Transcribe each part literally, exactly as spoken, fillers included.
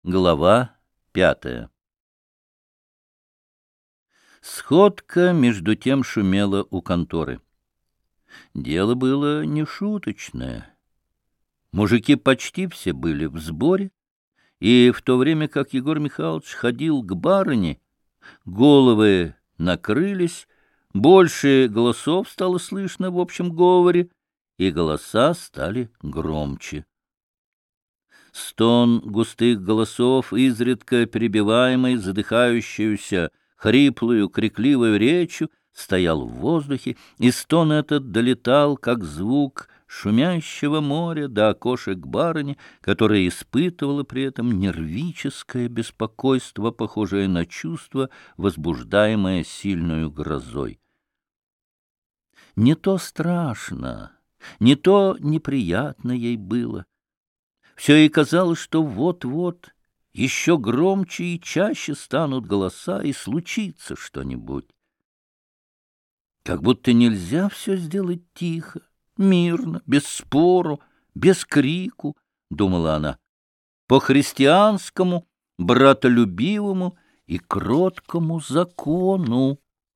Глава пятая. Сходка между тем шумела у конторы. Дело было нешуточное. Мужики почти все были в сборе, и в то время как Егор Михайлович ходил к барыне, головы накрылись, больше голосов стало слышно в общем говоре, и голоса стали громче. Стон густых голосов, изредка перебиваемый задыхающуюся, хриплую, крикливую речью, стоял в воздухе, и стон этот долетал, как звук шумящего моря, до окошек барыни, которая испытывала при этом нервическое беспокойство, похожее на чувство, возбуждаемое сильную грозой. Не то страшно, не то неприятно ей было. Все ей казалось, что вот-вот еще громче и чаще станут голоса, и случится что-нибудь. Как будто нельзя все сделать тихо, мирно, без спору, без крику, — думала она, — по христианскому, братолюбивому и кроткому закону.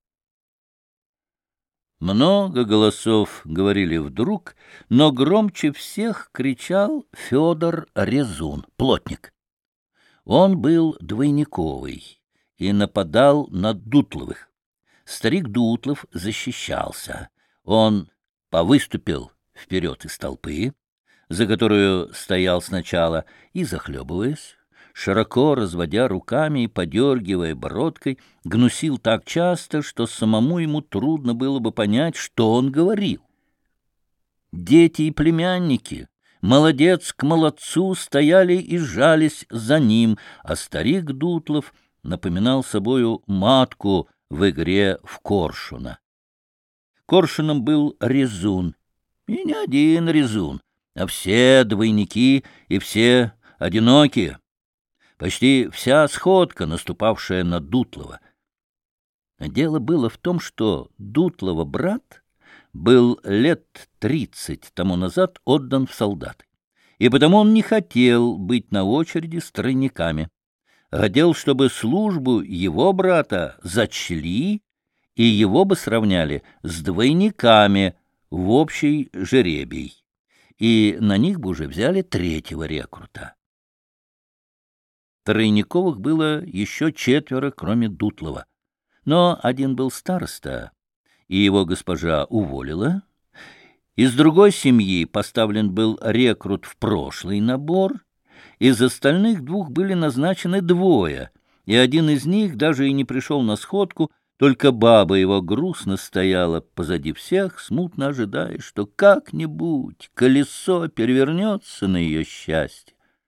Много голосов говорили вдруг, но громче всех кричал Федор Резун, плотник. Он был двойниковый и нападал на Дутловых. Старик Дутлов защищался. Он повыступил вперед из толпы, за которую стоял сначала, и, захлебываясь, широко разводя руками и подергивая бородкой, гнусил так часто, что самому ему трудно было бы понять, что он говорил. Дети и племянники, молодец к молодцу, стояли и сжались за ним, а старик Дутлов напоминал собою матку в игре в коршуна. Коршуном был Резун, и не один Резун, а все двойники и все одинокие. Почти вся сходка, наступавшая на Дутлова. Дело было в том, что Дутлова брат был лет тридцать тому назад отдан в солдаты, и потому он не хотел быть на очереди с тройниками. Хотел, чтобы службу его брата зачли, и его бы сравняли с двойниками в общий жеребий, и на них бы уже взяли третьего рекрута. Тройниковых было еще четверо, кроме Дутлова. Но один был староста, и его госпожа уволила. Из другой семьи поставлен был рекрут в прошлый набор. Из остальных двух были назначены двое, и один из них даже и не пришел на сходку, только баба его грустно стояла позади всех, смутно ожидая, что как-нибудь колесо перевернется на ее счастье.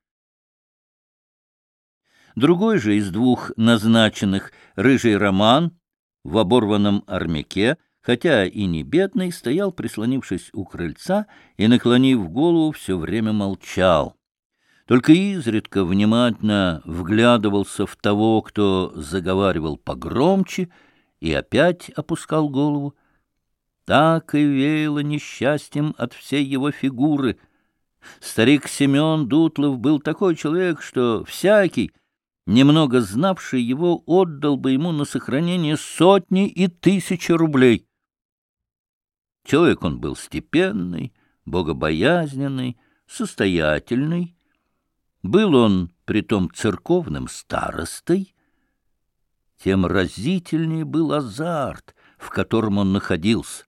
Другой же из двух назначенных, рыжий Роман, в оборванном армяке, хотя и не бедный, стоял, прислонившись у крыльца, и, наклонив голову, все время молчал. Только изредка внимательно вглядывался в того, кто заговаривал погромче, и опять опускал голову. Так и веяло несчастьем от всей его фигуры. Старик Семен Дутлов был такой человек, что всякий, немного знавший его, отдал бы ему на сохранение сотни и тысячи рублей. Человек он был степенный, богобоязненный, состоятельный. Был он притом церковным старостой. Тем разительнее был азарт, в котором он находился.